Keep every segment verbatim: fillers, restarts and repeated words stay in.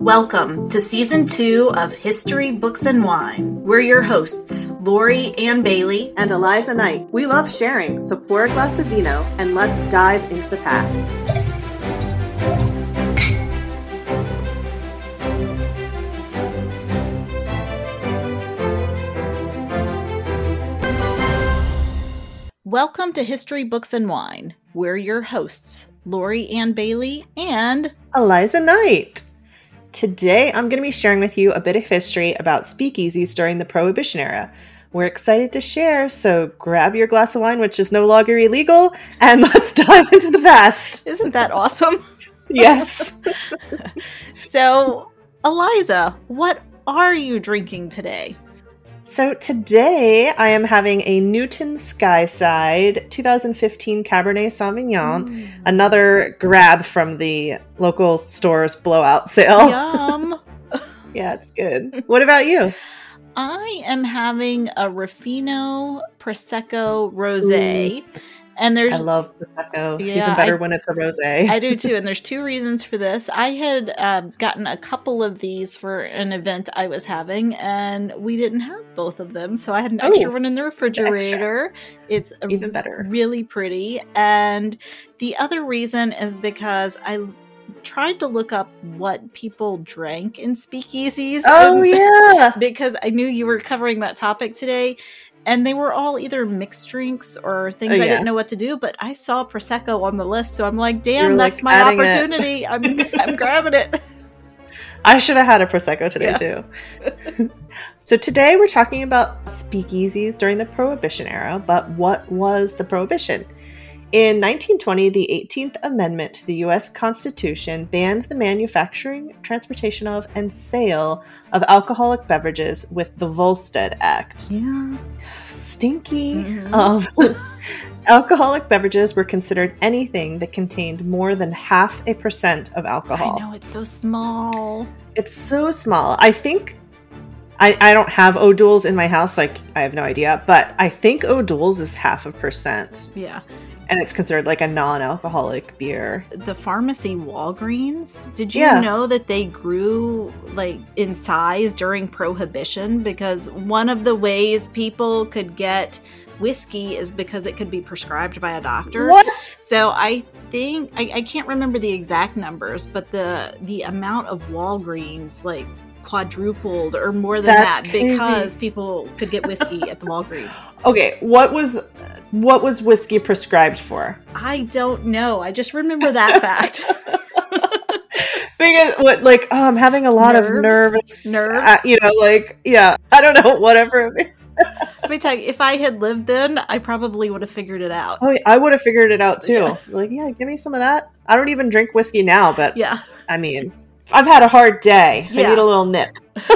Welcome to Season two of History, Books, and Wine. We're your hosts, Lori Ann Bailey and Eliza Knight. We love sharing, so pour a glass of vino and let's dive into the past. Welcome to History, Books, and Wine. We're your hosts, Lori Ann Bailey and Eliza Knight. Today, I'm going to be sharing with you a bit of history about speakeasies during the Prohibition era. We're excited to share, so grab your glass of wine, which is no longer illegal, and let's dive into the past. Isn't that awesome? Yes. So, Eliza, what are you drinking today? So today I am having a Newton Skyside twenty fifteen Cabernet Sauvignon, mm. another grab from the local store's blowout sale. Yum! Yeah, it's good. What about you? I am having a Ruffino Prosecco Rosé. Ooh. And there's, I love Prosecco. Yeah, Even better I, when it's a rosé. I do too. And there's two reasons for this. I had uh, gotten a couple of these for an event I was having, and we didn't have both of them. So I had an extra oh, one in the refrigerator. Extra. It's even better. Really pretty. And the other reason is because I tried to look up what people drank in speakeasies. Oh, and, yeah. Because I knew you were covering that topic today. And they were all either mixed drinks or things oh, yeah. I didn't know what to do. But I saw Prosecco on the list. So I'm like, damn, You're that's like my opportunity. I'm I'm grabbing it. I should have had a Prosecco today, yeah. too. So today we're talking about speakeasies during the Prohibition era. But what was the Prohibition? In nineteen twenty, the eighteenth Amendment to the U S Constitution banned the manufacturing, transportation of, and sale of alcoholic beverages with the Volstead Act. Yeah. Stinky. Mm-hmm. Um, alcoholic beverages were considered anything that contained more than half a percent of alcohol. I know, it's so small. It's so small. I think... I, I don't have O'Doul's in my house, so I, I have no idea. But I think O'Doul's is half a percent. Yeah. And it's considered like a non-alcoholic beer. The pharmacy Walgreens, did you yeah. know that they grew like in size during Prohibition? Because one of the ways people could get whiskey is because it could be prescribed by a doctor. What? So I think, I, I can't remember the exact numbers, but the the amount of Walgreens like quadrupled or more than That's that crazy. Because people could get whiskey at the Walgreens. Okay, what was what was whiskey prescribed for? I don't know. I just remember that fact. Because what, like, oh, I'm having a lot nerves, of nervous, nerves. Uh, you know, like, yeah, I don't know, whatever. Let me tell you, if I had lived then, I probably would have figured it out. Oh, I would have figured it out too. Yeah. Like, yeah, give me some of that. I don't even drink whiskey now, but yeah, I mean, I've had a hard day. Yeah. I need a little nip.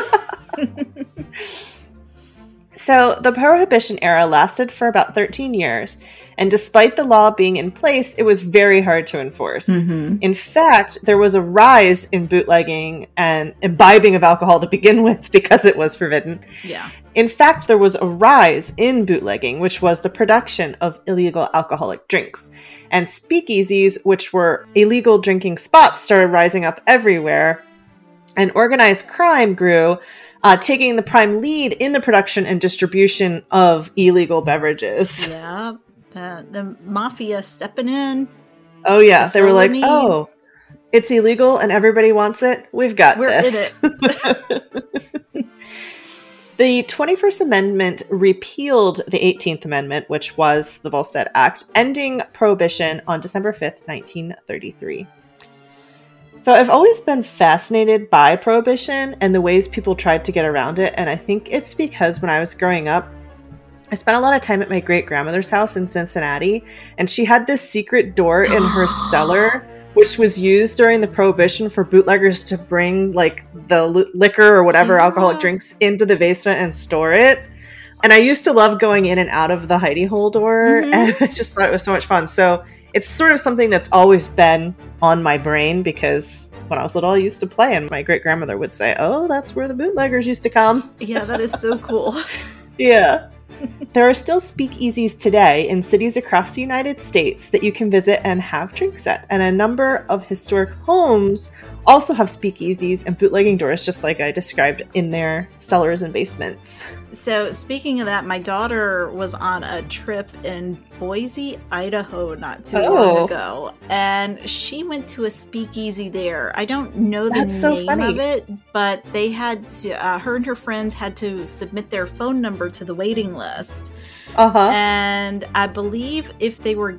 So the Prohibition era lasted for about thirteen years, and despite the law being in place, it was very hard to enforce. Mm-hmm. In fact, there was a rise in bootlegging and imbibing of alcohol to begin with because it was forbidden. Yeah. In fact, there was a rise in bootlegging, which was the production of illegal alcoholic drinks. And speakeasies, which were illegal drinking spots, started rising up everywhere. And organized crime grew, uh, taking the prime lead in the production and distribution of illegal beverages. Yeah, the, the mafia stepping in. Oh, yeah. They were like, oh, it's illegal and everybody wants it. We've got We're this. in it. The twenty-first Amendment repealed the eighteenth Amendment, which was the Volstead Act, ending Prohibition on December fifth, nineteen thirty-three. So I've always been fascinated by Prohibition and the ways people tried to get around it. And I think it's because when I was growing up, I spent a lot of time at my great-grandmother's house in Cincinnati. And she had this secret door in her cellar, which was used during the Prohibition for bootleggers to bring like the l- liquor or whatever yeah. alcoholic drinks into the basement and store it. And I used to love going in and out of the hidey hole door. Mm-hmm. And I just thought it was so much fun. So it's sort of something that's always been on my brain because when I was little, I used to play and my great grandmother would say, oh, that's where the bootleggers used to come. Yeah, that is so cool. Yeah. There are still speakeasies today in cities across the United States that you can visit and have drinks at, and a number of historic homes also have speakeasies and bootlegging doors, just like I described, in their cellars and basements. So speaking of that, my daughter was on a trip in Boise, Idaho not too oh. long ago, and she went to a speakeasy there. I don't know the That's name so of it, but they had to, uh, her and her friends had to submit their phone number to the waiting list. Uh-huh. And I believe if they were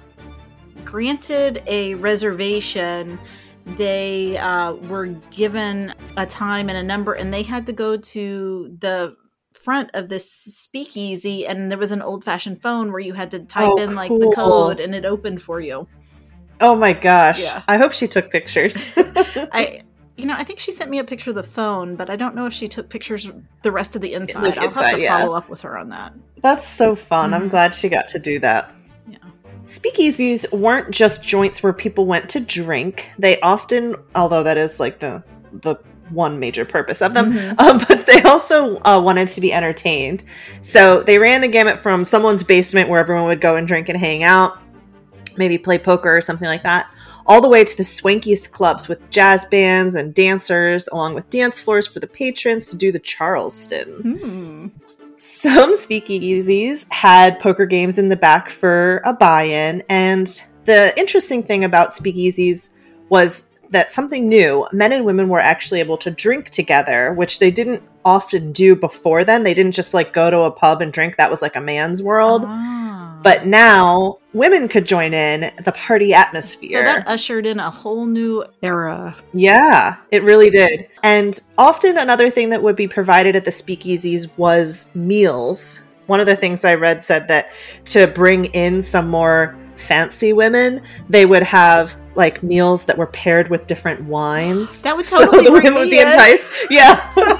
granted a reservation, they uh, were given a time and a number, and they had to go to the front of this speakeasy, and there was an old-fashioned phone where you had to type oh, in like cool. the code and it opened for you. Oh my gosh. Yeah. I hope she took pictures. I you know, I think she sent me a picture of the phone, but I don't know if she took pictures of the rest of the inside. The I'll inside, have to yeah. follow up with her on that. That's so fun. Mm-hmm. I'm glad she got to do that. Yeah. Speakeasies weren't just joints where people went to drink. They often, although that is like the the one major purpose of them, mm-hmm. um, but they also uh, wanted to be entertained. So they ran the gamut from someone's basement where everyone would go and drink and hang out, maybe play poker or something like that, all the way to the swankiest clubs with jazz bands and dancers, along with dance floors for the patrons to do the Charleston. Mm. Some speakeasies had poker games in the back for a buy-in, and the interesting thing about speakeasies was that something new, men and women were actually able to drink together, which they didn't often do before then. They didn't just like go to a pub and drink. That was like a man's world. Ah. But now women could join in the party atmosphere. So that ushered in a whole new era. Yeah, it really did. And often another thing that would be provided at the speakeasies was meals. One of the things I read said that to bring in some more fancy women, they would have like meals that were paired with different wines. That would totally so the bring women me would be in. enticed. Yeah.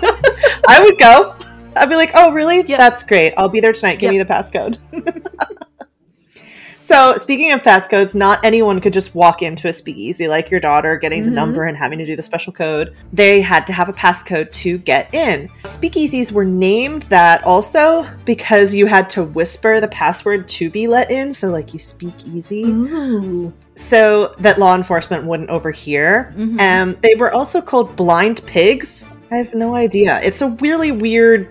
I would go. I'd be like, oh, really? Yeah. That's great. I'll be there tonight. Give yep. me the passcode. So speaking of passcodes, not anyone could just walk into a speakeasy like your daughter getting mm-hmm. the number and having to do the special code. They had to have a passcode to get in. Speakeasies were named that also because you had to whisper the password to be let in. So like you speak easy. Ooh. So that law enforcement wouldn't overhear. Mm-hmm. Um, they were also called blind pigs. I have no idea. It's a really weird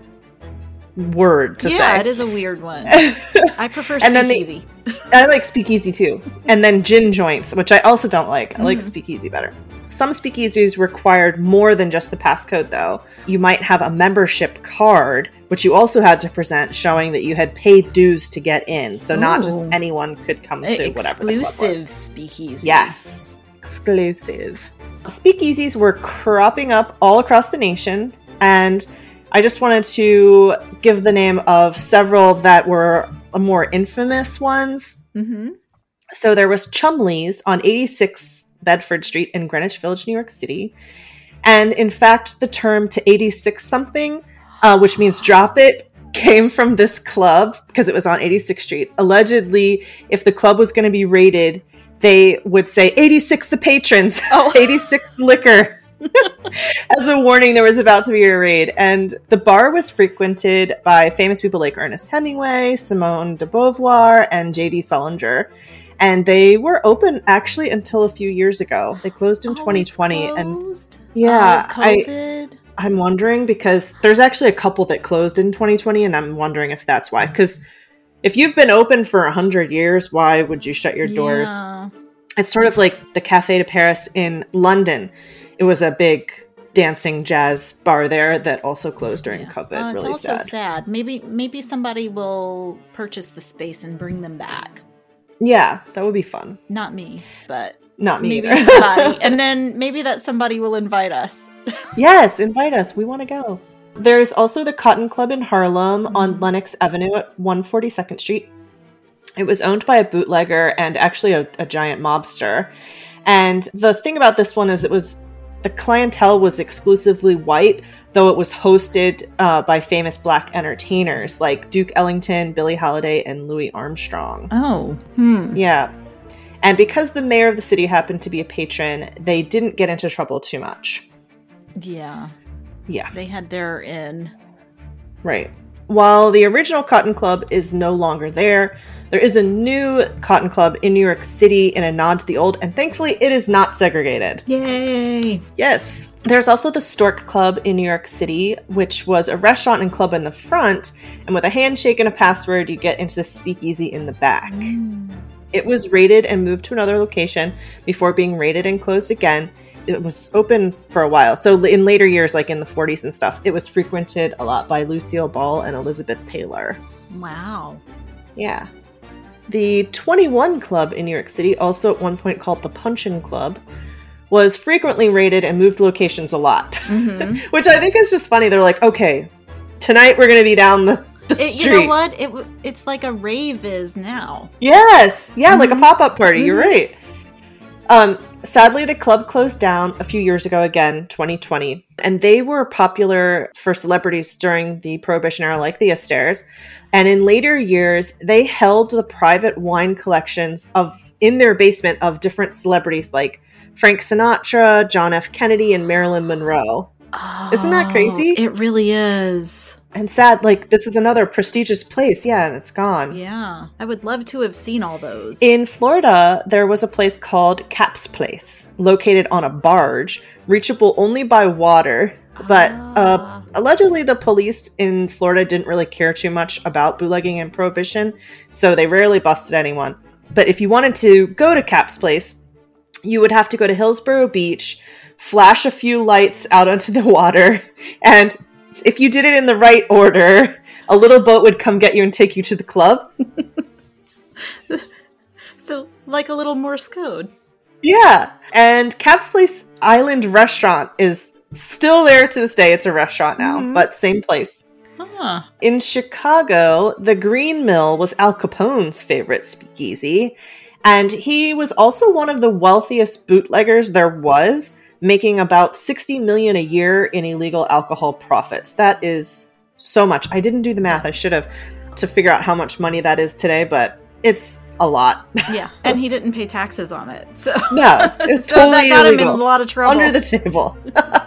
word to yeah, say. Yeah, it is a weird one. I prefer speakeasy. I like speakeasy too. And then gin joints, which I also don't like. I mm. like speakeasy better. Some speakeasies required more than just the passcode, though. You might have a membership card, which you also had to present, showing that you had paid dues to get in. So Ooh. Not just anyone could come to Exclusive whatever the club was. Exclusive speakeasies. Yes. Exclusive. Speakeasies were cropping up all across the nation, and I just wanted to give the name of several that were more infamous ones. Mm-hmm. So there was Chumley's on eighty-sixth Bedford Street in Greenwich Village, New York City. And in fact, the term to eighty-six something, uh, which means drop it, came from this club because it was on eighty-sixth Street. Allegedly, if the club was going to be raided, they would say eighty-six the patrons, oh. eighty-six liquor. As a warning, there was about to be a raid, and the bar was frequented by famous people like Ernest Hemingway, Simone de Beauvoir, and J D Salinger. And they were open actually until a few years ago. They closed in oh, twenty twenty, and yeah, oh, COVID. I, I'm wondering because there's actually a couple that closed in twenty twenty, and I'm wondering if that's why. Because if you've been open for a hundred years, why would you shut your doors? Yeah. It's sort of like the Café de Paris in London. It was a big dancing jazz bar there that also closed during yeah. COVID. Oh, it's really also sad. sad. Maybe maybe somebody will purchase the space and bring them back. Yeah, that would be fun. Not me, but not me maybe either. somebody. And then maybe that somebody will invite us. Yes, invite us. We want to go. There's also the Cotton Club in Harlem mm-hmm. on Lenox Avenue at one forty-second Street. It was owned by a bootlegger and actually a, a giant mobster. And the thing about this one is it was the clientele was exclusively white, though it was hosted uh, by famous black entertainers like Duke Ellington, Billie Holiday, and Louis Armstrong. Oh, hmm. Yeah. And because the mayor of the city happened to be a patron, they didn't get into trouble too much. Yeah. Yeah. They had their in. Right. while the original Cotton Club is no longer there, there is a new Cotton Club in New York City in a nod to the old, and thankfully it is not segregated. Yay! Yes. There's also the Stork Club in New York City, which was a restaurant and club in the front, and with a handshake and a password, you get into the speakeasy in the back. Mm. It was raided and moved to another location before being raided and closed again. It was open for a while. So in later years, like in the forties and stuff, it was frequented a lot by Lucille Ball and Elizabeth Taylor. Wow. Yeah. The twenty-one Club in New York City, also at one point called the Punchin' Club, was frequently raided and moved locations a lot. Mm-hmm. Which I think is just funny. They're like, okay, tonight we're going to be down the, the it, street. You know what? It It's like a rave is now. Yes. Yeah, mm-hmm. like a pop-up party. Mm-hmm. You're right. Um, sadly, the club closed down a few years ago again, twenty twenty. And they were popular for celebrities during the Prohibition era, like the Astairs. And in later years, they held the private wine collections of in their basement of different celebrities like Frank Sinatra, John F. Kennedy, and Marilyn Monroe. Oh, isn't that crazy? It really is. And sad, like, this is another prestigious place. Yeah, and it's gone. Yeah. I would love to have seen all those. In Florida, there was a place called Cap's Place, located on a barge, reachable only by water. But uh, allegedly, the police in Florida didn't really care too much about bootlegging and prohibition, so they rarely busted anyone. But if you wanted to go to Cap's Place, you would have to go to Hillsborough Beach, flash a few lights out onto the water, and if you did it in the right order, a little boat would come get you and take you to the club. So, like a little Morse code. Yeah. And Cap's Place Island Restaurant is still there to this day. It's a restaurant now, mm-hmm. but same place. Huh. In Chicago, the Green Mill was Al Capone's favorite speakeasy, and he was also one of the wealthiest bootleggers there was, making about sixty million dollars a year in illegal alcohol profits. That is so much. I didn't do the math. I should have to figure out how much money that is today, but it's a lot. Yeah, and he didn't pay taxes on it. So no, it's so totally that got illegal. him in a lot of trouble. Under the table.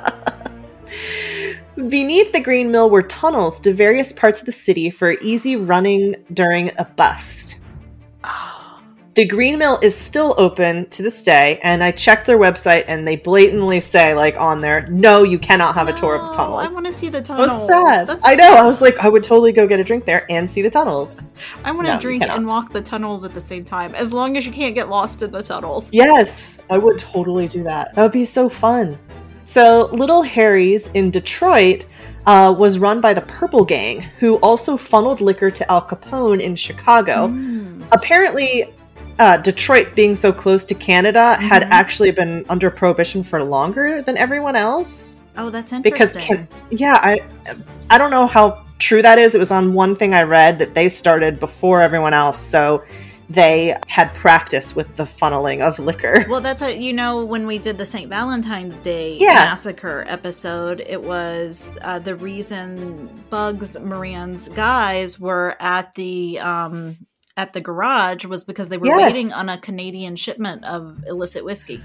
Beneath the Green Mill were tunnels to various parts of the city for easy running during a bust. Oh. The Green Mill is still open to this day, and I checked their website, and they blatantly say, like, on there, no, you cannot have a tour of the tunnels. I want to see the tunnels. That's sad. That's I know. I was like, I would totally go get a drink there and see the tunnels. I want to no, drink and walk the tunnels at the same time, as long as you can't get lost in the tunnels. Yes, I would totally do that. That would be so fun. So, Little Harry's in Detroit uh, was run by the Purple Gang, who also funneled liquor to Al Capone in Chicago. Mm. Apparently, Uh, Detroit, being so close to Canada, mm-hmm. had actually been under prohibition for longer than everyone else. Oh, that's interesting. Because, can- yeah, I I don't know how true that is. It was on one thing I read that they started before everyone else, so they had practice with the funneling of liquor. Well, that's a, you know, when we did the Saint Valentine's Day yeah. massacre episode, it was uh, the reason Bugs, Moran's guys were at the... Um, at the garage was because they were yes. waiting on a Canadian shipment of illicit whiskey.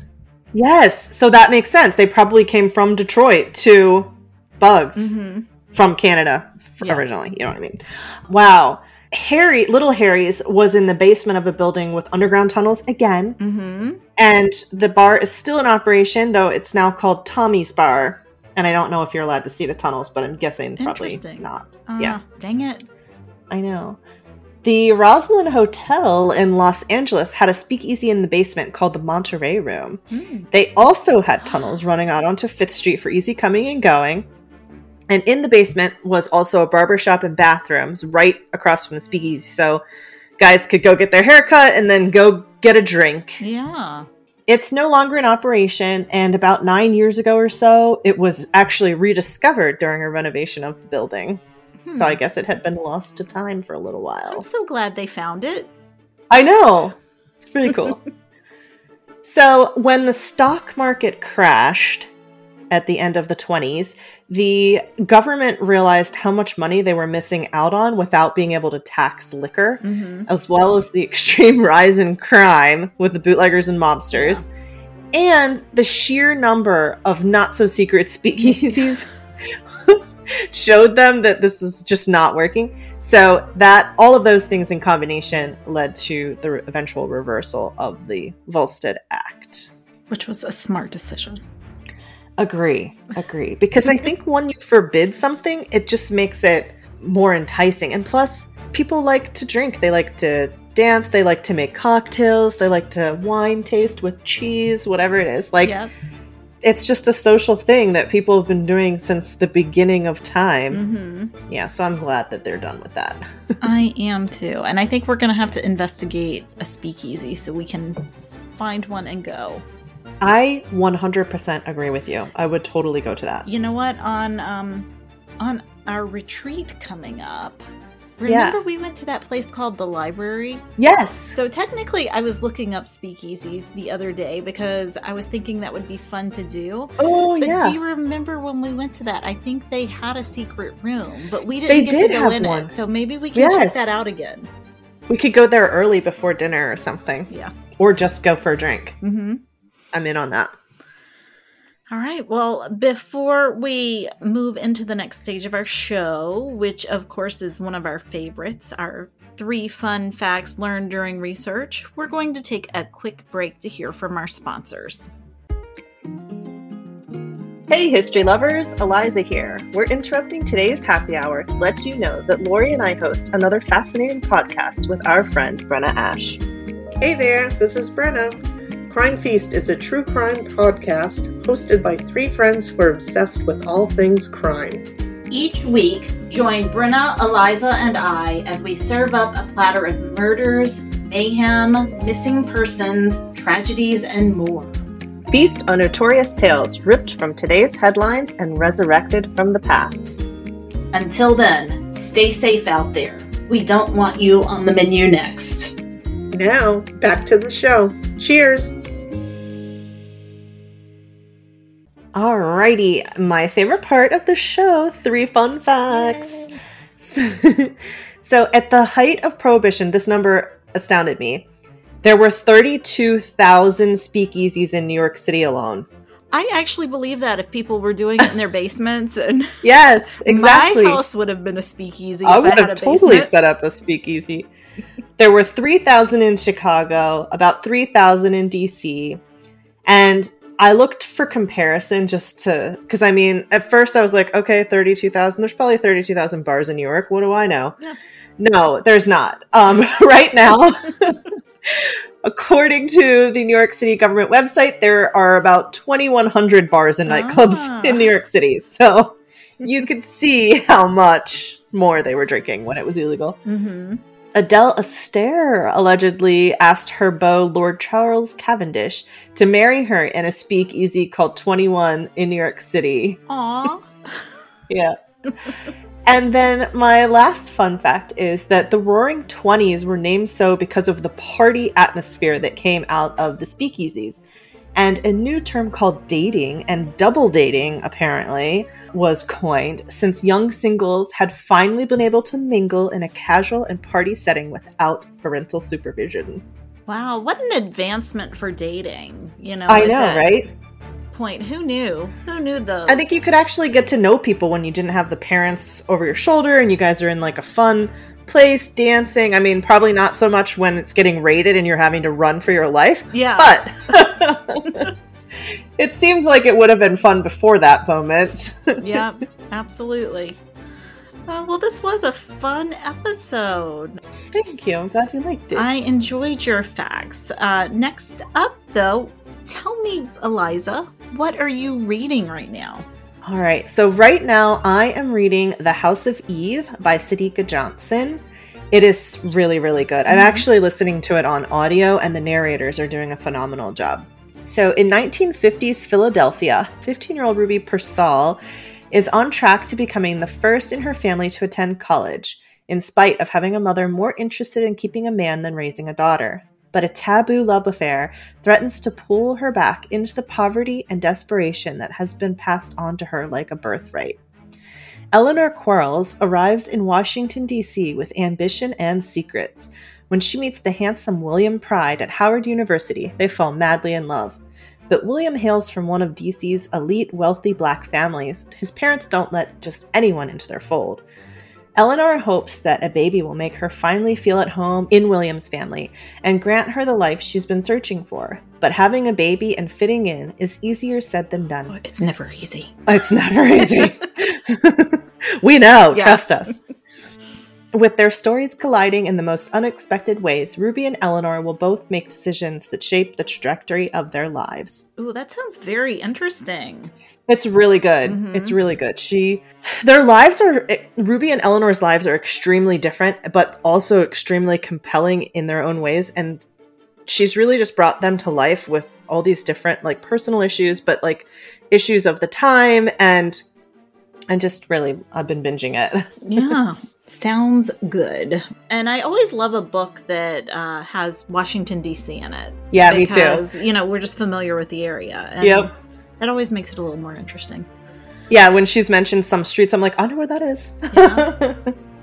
Yes, so that makes sense. They probably came from Detroit to Bugs mm-hmm. from Canada yeah. originally. You know what I mean? Wow. Harry, Little Harry's was in the basement of a building with underground tunnels again. Mm-hmm. And the bar is still in operation, though it's now called Tommy's Bar. And I don't know if you're allowed to see the tunnels, but I'm guessing probably not. Uh, yeah. Dang it. I know. The Roslyn Hotel in Los Angeles had a speakeasy in the basement called the Monterey Room. Mm. They also had tunnels running out onto Fifth Street for easy coming and going. And in the basement was also a barbershop and bathrooms right across from the speakeasy. So guys could go get their hair cut and then go get a drink. Yeah. It's no longer in operation, and about nine years ago or so, it was actually rediscovered during a renovation of the building. Hmm. So I guess it had been lost to time for a little while. I'm so glad they found it. I know. It's pretty cool. So when the stock market crashed at the end of the twenties, the government realized how much money they were missing out on without being able to tax liquor, mm-hmm. as well as the extreme rise in crime with the bootleggers and mobsters, yeah. and the sheer number of not-so-secret speakeasies showed them that this was just not working. So that all of those things in combination led to the eventual reversal of the Volstead Act. Which was a smart decision. Agree, agree. Because I think when you forbid something, it just makes it more enticing. And plus, people like to drink. They like to dance. They like to make cocktails. They like to wine taste with cheese, whatever it is. Like, yep. It's just a social thing that people have been doing since the beginning of time. Mm-hmm. Yeah, so I'm glad that they're done with that. I am too. And I think we're going to have to investigate a speakeasy so we can find one and go. I one hundred percent agree with you. I would totally go to that. You know what? On um, on our retreat coming up, remember yeah. we went to that place called the library? Yes. So technically, I was looking up speakeasies the other day because I was thinking that would be fun to do. Oh, but yeah. do you remember when we went to that? I think they had a secret room, but we didn't they get did to go have in one. it. So maybe we can yes. check that out again. We could go there early before dinner or something. Yeah. Or just go for a drink. Mm-hmm. I'm in on that. All right. Well, before we move into the next stage of our show, which of course is one of our favorites, our three fun facts learned during research, we're going to take a quick break to hear from our sponsors. Hey, history lovers, Eliza here. We're interrupting today's happy hour to let you know that Lori and I host another fascinating podcast with our friend Brenna Ash. Hey there, this is Brenna. Crime Feast is a true crime podcast hosted by three friends who are obsessed with all things crime. Each week, join Brenna, Eliza, and I as we serve up a platter of murders, mayhem, missing persons, tragedies, and more. Feast on notorious tales ripped from today's headlines and resurrected from the past. Until then, stay safe out there. We don't want you on the menu next. Now, back to the show. Cheers! Alrighty, my favorite part of the show, three fun facts. So, so at the height of Prohibition, this number astounded me. There were thirty-two thousand speakeasies in New York City alone. I actually believe that if people were doing it in their basements. And yes, exactly. My house would have been a speakeasy. I if would I had have a totally basement. set up a speakeasy. There were three thousand in Chicago, about three thousand in D C, and I looked for comparison just to, because I mean, at first I was like, okay, thirty-two thousand, there's probably thirty-two thousand bars in New York. What do I know? Yeah. No, there's not. Um, right now, according to the New York City government website, there are about twenty-one hundred bars and nightclubs ah. in New York City. So you could see how much more they were drinking when it was illegal. Mm-hmm. Adele Astaire allegedly asked her beau, Lord Charles Cavendish, to marry her in a speakeasy called twenty-one in New York City. Aww. Yeah. And then my last fun fact is that the Roaring Twenties were named so because of the party atmosphere that came out of the speakeasies. And a new term called dating and double dating, apparently, was coined since young singles had finally been able to mingle in a casual and party setting without parental supervision. Wow, what an advancement for dating. You know, I know, right? Point. Who knew? Who knew the... I think you could actually get to know people when you didn't have the parents over your shoulder and you guys are in like a fun place dancing. I mean, probably not so much when it's getting raided and you're having to run for your life. Yeah. But it seemed like it would have been fun before that moment. Yeah, absolutely. Uh, well, this was a fun episode. Thank you. I'm glad you liked it. I enjoyed your facts. Uh, next up, though, tell me, Eliza, what are you reading right now? All right. So right now I am reading The House of Eve by Sadiqa Johnson. It is really, really good. Mm-hmm. I'm actually listening to it on audio and the narrators are doing a phenomenal job. So in nineteen fifties Philadelphia, fifteen-year-old Ruby Pearsall is on track to becoming the first in her family to attend college, in spite of having a mother more interested in keeping a man than raising a daughter. But a taboo love affair threatens to pull her back into the poverty and desperation that has been passed on to her like a birthright. Eleanor Quarles arrives in Washington, D C with ambition and secrets. When she meets the handsome William Pride at Howard University, they fall madly in love. but William hails from one of D C's elite, wealthy black families. His parents don't let just anyone into their fold. Eleanor hopes that a baby will make her finally feel at home in William's family and grant her the life she's been searching for. But having a baby and fitting in is easier said than done. It's never easy. It's never easy. We know, yeah. Trust us. With their stories colliding in the most unexpected ways, Ruby and Eleanor will both make decisions that shape the trajectory of their lives. Ooh, that sounds very interesting. It's really good. Mm-hmm. It's really good. She, their lives are, Ruby and Eleanor's lives are extremely different, but also extremely compelling in their own ways. And she's really just brought them to life with all these different, like, personal issues, but like issues of the time, and and just really, I've been binging it. Yeah. Sounds good. And I always love a book that uh, has Washington, D C in it. Yeah, because, me too. Because, you know, we're just familiar with the area. And yep. That always makes it a little more interesting. Yeah, when she's mentioned some streets, I'm like, I know where that is. Yeah.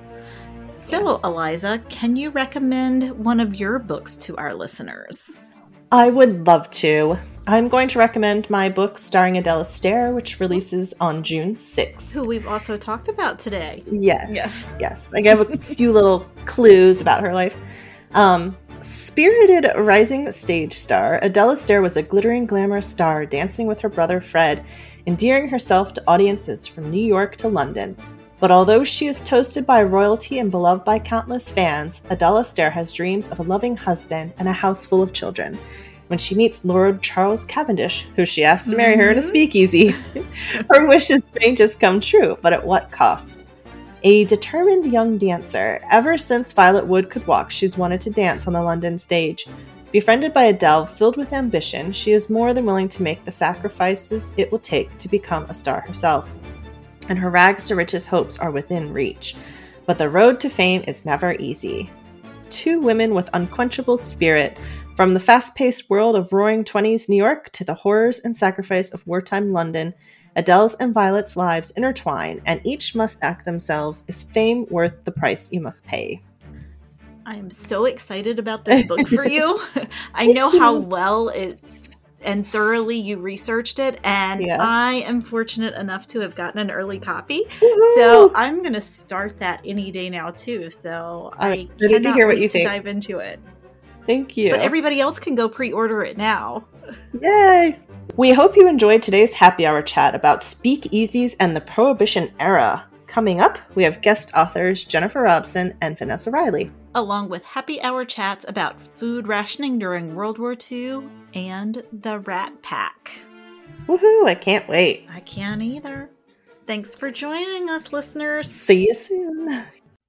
So, Eliza, can you recommend one of your books to our listeners? I would love to. I'm going to recommend my book starring Adele Astaire, which releases on June sixth. Who we've also talked about today. Yes, yes. yes. I gave a few little clues about her life. Um, spirited rising stage star, Adele Astaire was a glittering, glamorous star dancing with her brother Fred, endearing herself to audiences from New York to London. But although she is toasted by royalty and beloved by countless fans, Adele Astaire has dreams of a loving husband and a house full of children. When she meets Lord Charles Cavendish, who she asks to marry mm-hmm. her in a speakeasy, her wishes may just come true, but at what cost? A determined young dancer, ever since Violet Wood could walk, she's wanted to dance on the London stage. Befriended by Adele, filled with ambition, she is more than willing to make the sacrifices it will take to become a star herself. And her rags to riches hopes are within reach. But the road to fame is never easy. Two women with unquenchable spirit, from the fast-paced world of roaring twenties New York to the horrors and sacrifice of wartime London, Adele's and Violet's lives intertwine, and each must ask themselves, is fame worth the price you must pay? I am so excited about this book for you. I know how well it and thoroughly you researched it, and yeah. I am fortunate enough to have gotten an early copy. Woo-hoo! So I'm going to start that any day now too. So I'm I cannot to hear what wait you to think. dive into it. Thank you. But everybody else can go pre-order it now. Yay! We hope you enjoyed today's happy hour chat about speakeasies and the Prohibition era. Coming up, we have guest authors Jennifer Robson and Vanessa Riley, along with happy hour chats about food rationing during World War Two and the Rat Pack. Woohoo! I can't wait. I can't either. Thanks for joining us, listeners. See you soon.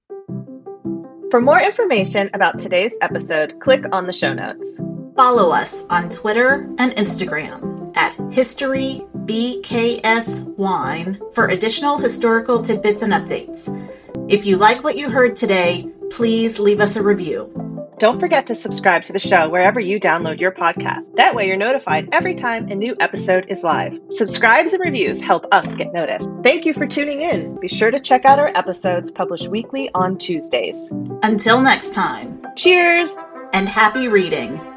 For more information about today's episode, click on the show notes. Follow us on Twitter and Instagram at History B K S Wine for additional historical tidbits and updates. If you like what you heard today, please leave us a review. Don't forget to subscribe to the show wherever you download your podcast. That way you're notified every time a new episode is live. Subscribes and reviews help us get noticed. Thank you for tuning in. Be sure to check out our episodes published weekly on Tuesdays. Until next time. Cheers! And happy reading.